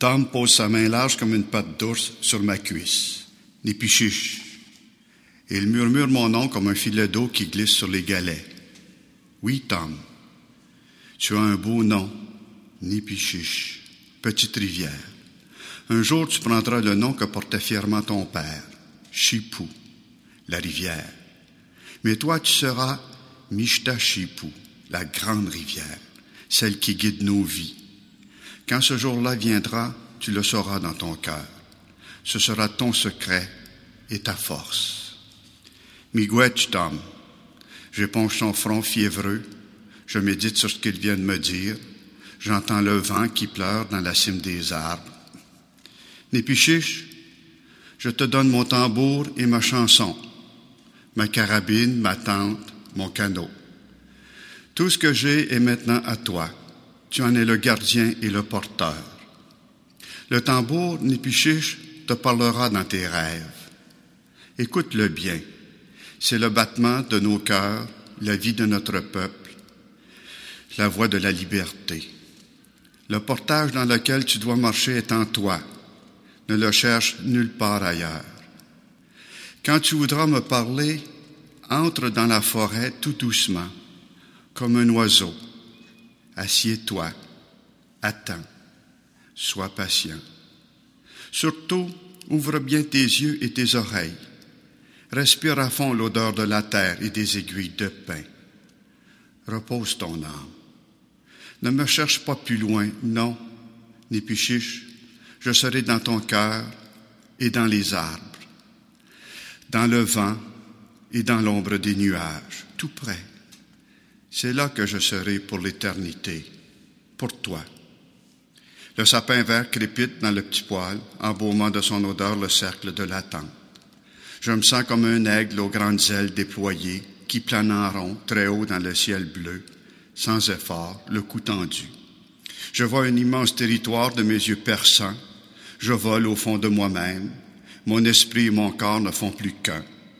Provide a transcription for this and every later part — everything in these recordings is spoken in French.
Tom pose sa main large comme une patte d'ours sur ma cuisse. Népichiche. Et il murmure mon nom comme un filet d'eau qui glisse sur les galets. Oui, Tom, tu as un beau nom, Népichiche, petite rivière. Un jour, tu prendras le nom que portait fièrement ton père, Chipou, la rivière. Mais toi, tu seras Mishta-Chipou, la grande rivière, celle qui guide nos vies. Quand ce jour-là viendra, tu le sauras dans ton cœur. Ce sera ton secret et ta force. Miigwech, Tom. J'éponge son front fiévreux. Je médite sur ce qu'il vient de me dire. J'entends le vent qui pleure dans la cime des arbres. Népichiche, je te donne mon tambour et ma chanson, ma carabine, ma tente, mon canot. Tout ce que j'ai est maintenant à toi. Tu en es le gardien et le porteur. Le tambour, Népichiche, te parlera dans tes rêves. Écoute-le bien. C'est le battement de nos cœurs, la vie de notre peuple, la voie de la liberté. Le portage dans lequel tu dois marcher est en toi. Ne le cherche nulle part ailleurs. Quand tu voudras me parler, entre dans la forêt tout doucement, comme un oiseau. Assieds-toi, attends, sois patient. Surtout, ouvre bien tes yeux et tes oreilles. Respire à fond l'odeur de la terre et des aiguilles de pin. Repose ton âme. Ne me cherche pas plus loin, non, Népichiche, je serai dans ton cœur et dans les arbres, dans le vent et dans l'ombre des nuages, tout près. C'est là que je serai pour l'éternité, pour toi. Le sapin vert crépite dans le petit poêle, embaumant de son odeur le cercle de la tente. Je me sens comme un aigle aux grandes ailes déployées, qui plane en rond, très haut dans le ciel bleu, sans effort, le cou tendu. Je vois un immense territoire de mes yeux perçants. Je vole au fond de moi-même. Mon esprit et mon corps ne font plus qu'un.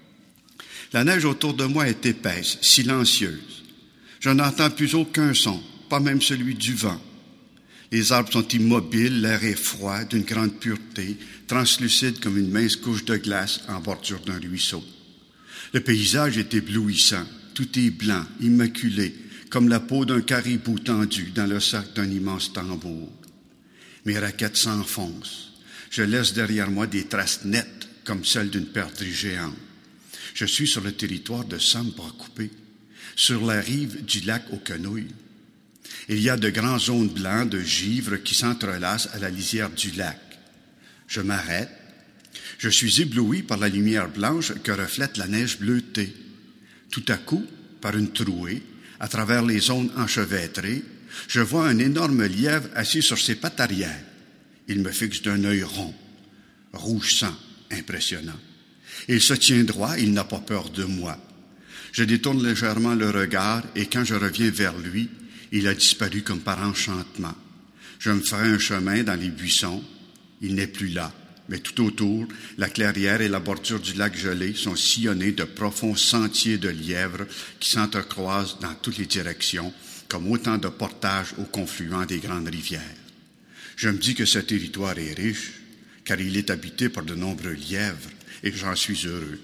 La neige autour de moi est épaisse, silencieuse. Je n'entends plus aucun son, pas même celui du vent. Les arbres sont immobiles, l'air est froid, d'une grande pureté, translucide comme une mince couche de glace en bordure d'un ruisseau. Le paysage est éblouissant, tout est blanc, immaculé, comme la peau d'un caribou tendu dans le sac d'un immense tambour. Mes raquettes s'enfoncent. Je laisse derrière moi des traces nettes, comme celles d'une perdrix géante. Je suis sur le territoire de Sam Bras-Coupé, sur la rive du lac aux Quenouilles. Il y a de grands zones blancs de givre qui s'entrelacent à la lisière du lac. Je m'arrête. Je suis ébloui par la lumière blanche que reflète la neige bleutée. Tout à coup, par une trouée, à travers les zones enchevêtrées, je vois un énorme lièvre assis sur ses pattes arrière. Il me fixe d'un œil rond, rouge sang, impressionnant. Il se tient droit, il n'a pas peur de moi. Je détourne légèrement le regard et quand je reviens vers lui, il a disparu comme par enchantement. Je me ferai un chemin dans les buissons. Il n'est plus là, mais tout autour, la clairière et la bordure du lac gelé sont sillonnés de profonds sentiers de lièvres qui s'entrecroisent dans toutes les directions, comme autant de portages au confluent des grandes rivières. Je me dis que ce territoire est riche, car il est habité par de nombreux lièvres, et que j'en suis heureux.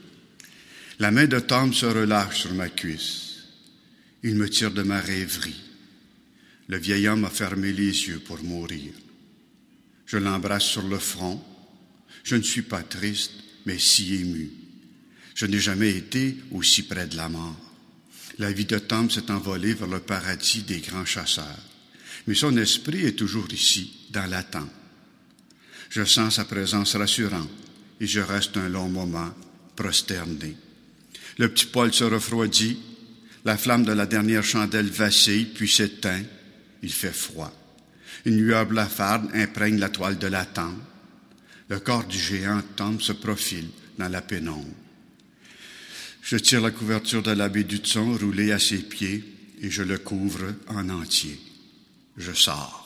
La main de Tom se relâche sur ma cuisse. Il me tire de ma rêverie. Le vieil homme a fermé les yeux pour mourir. Je l'embrasse sur le front. Je ne suis pas triste, mais si ému. Je n'ai jamais été aussi près de la mort. La vie de Tom s'est envolée vers le paradis des grands chasseurs. Mais son esprit est toujours ici, dans l'attente. Je sens sa présence rassurante et je reste un long moment prosterné. Le petit poêle se refroidit, la flamme de la dernière chandelle vacille puis s'éteint. Il fait froid. Une lueur blafarde imprègne la toile de la tente. Le corps du géant Tom se profile dans la pénombre. Je tire la couverture de l'abbé d'Hudson roulée à ses pieds et je le couvre en entier. Je sors.